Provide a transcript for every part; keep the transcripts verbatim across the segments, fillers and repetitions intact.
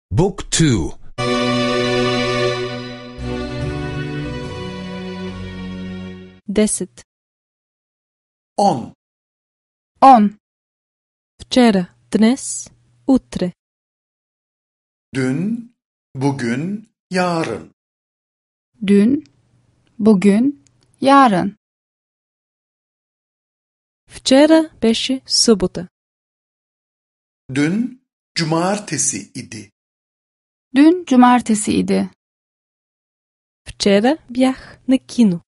Book two. Десет. On. On. Вчера, днес, утре. Dün, bugün, yarın. Dün, bugün, yarın. Вчера беше събота. Dün, cumartesi idi. Dün cumartesi idi. Вчера бях на кино.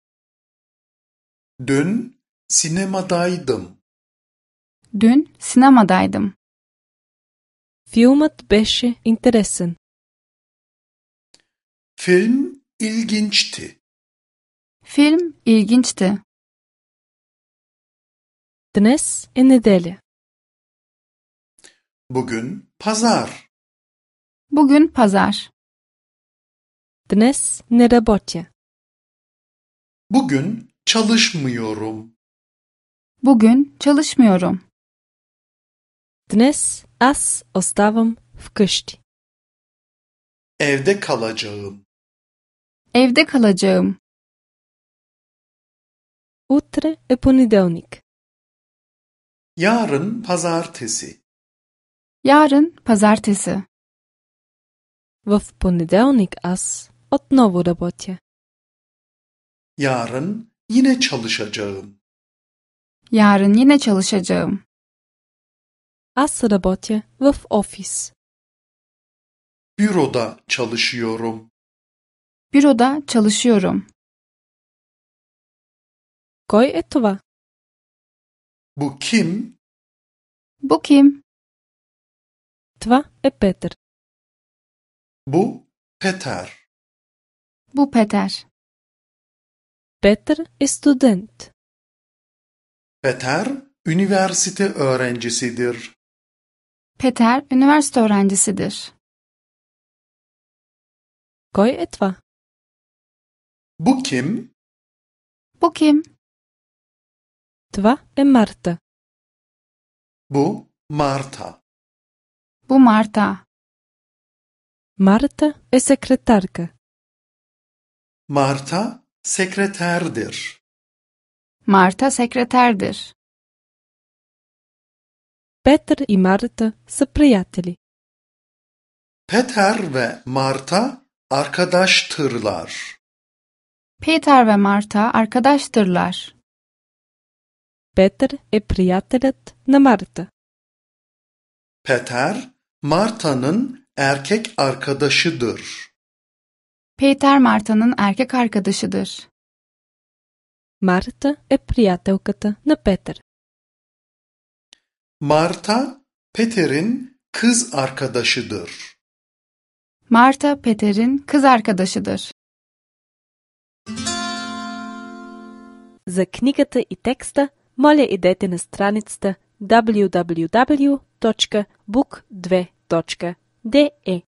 Dün, sinemadaydım. Dün sinemadaydım. Филмът беше интересен. Film ilginçti. Film ilginçti. Днес е неделя. Bugün pazar. Bugün pazar. Днес не работя. Bugün çalışmıyorum. Bugün çalışmıyorum. Днес аз оставам вкъщи. Evde kalacağım. Evde kalacağım. Утре е понеделник. Yarın pazartesi. Yarın pazartesi. В понеделник аз отново работя. Yarın yine çalışacağım. Yarın yine çalışacağım. Аз работя в офис. Büroda çalışıyorum. Büroda çalışıyorum. Кой е това? Bu kim? Bu kim? Това е Петър. Bu Peter. Bu Peter. Петър е студент. Peter, üniversite öğrencisidir. Peter üniversite öğrencisidir. Кой е това? Bu kim? Bu kim? Това е Марта. Bu Marta. Bu Marta. Марта е секретарка. Marta sekreterdir. Marta sekreterdir. Петър и Марта са приятели. Peter ve Marta arkadaştırlar. Peter ve Marta arkadaştırlar. Петър е приятелят на Марта. Peter, Marta'nın erkek arkadaşıdır. Peter Marta'nın erkek arkadaşıdır. Марта е приятелката на Петър. Marta, Peter'in kız arkadaşıdır. Marta Peter'in kız arkadaşıdır. За книгата и текста, моля идете на страницата дабъл ю дабъл ю дабъл ю точка бук две точка де е.